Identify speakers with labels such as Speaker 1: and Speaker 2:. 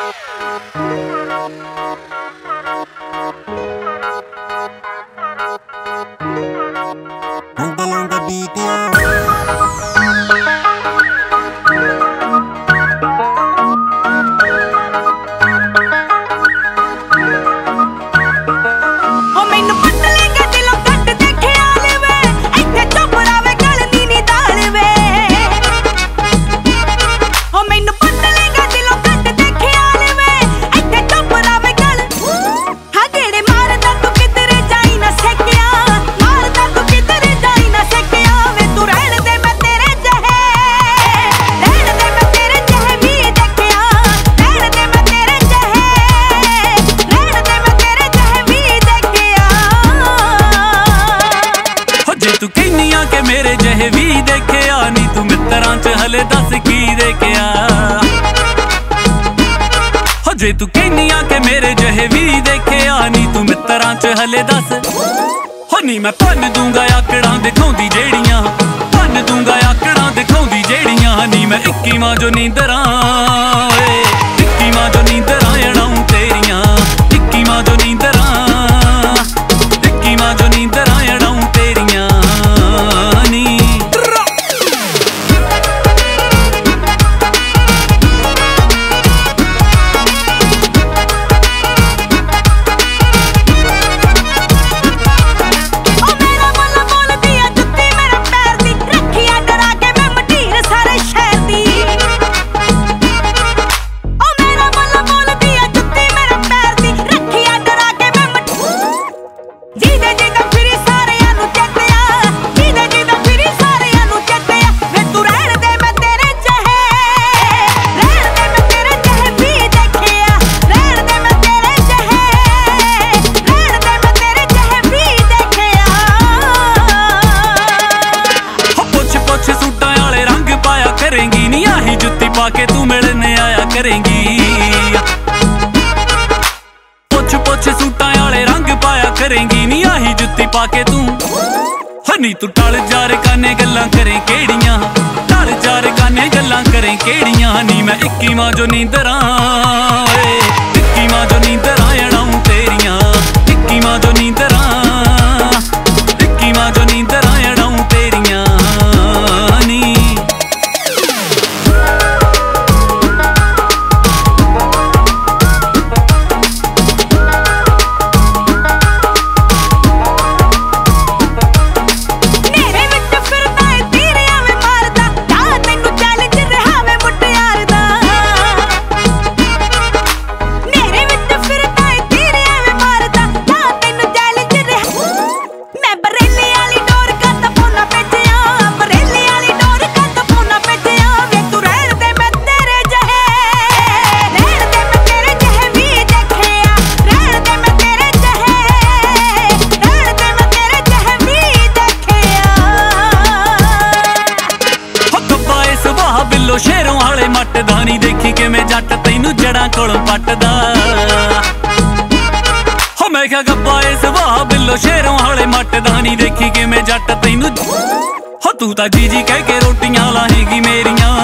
Speaker 1: तू कहनिया के मेरे जहे भी देखिया नी तू मित्रां च हले दस की देखिया हो जे तू कहनिया के मेरे जहे भी देखिया नी तू मित्रां च हले दस हो नी मैं भन दूंगा आकड़ां दिखाउंदी जेड़ियां भन दूंगा आकड़ां दिखाउंदी जेड़ियां नी मैं इक्की मां जो नींदरां इक्की मां जो नींदरां अड़ाऊं तेरियां इक्की मां जो नींदरां इक्की मां जो नींदरां अड़ाऊं तेरियां करेंगी नी आही जुत्ती पाके तू मिलने आया करेंगी पुछ पुछ सूटां आले रंग पाया करेंगी नी आही जुत्ती पाके तू हनी तू टल जार काने गल्लां करें केड़ियां टल जार काने गल्लां करें केड़ियां नी मैं इक्की मां जो नींदरां इक्की मां जो नींदरां अड़ाऊं तेरियां इक्की मां जो नींदरां इक्की मां जो नींदरां अड़ाऊं तेरियां नी बिल्लो शेरों वाले मट दानी देखी के मैं जट तैनू जड़ा कोलों पटदा हो मैं क्या गब्बा इस वाह बिल्लो शेरों वाले मट दानी देखी के मैं जट तैनू हो तू ता जी जी कह के रोटियां लाएगी मेरियां